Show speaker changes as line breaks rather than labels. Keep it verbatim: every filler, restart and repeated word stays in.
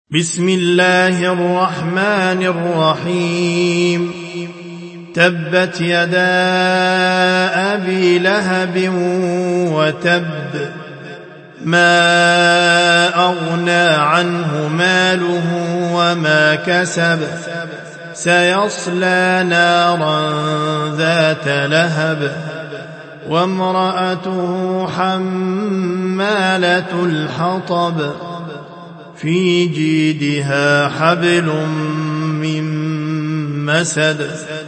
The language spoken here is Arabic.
بسم الله الرحمن الرحيم تبت يدا أبي لهب وتب ما أغنى عنه ماله وما كسب سيصلى نارا ذات لهب وامرأته حمالة الحطب في جيدها حبل من مسد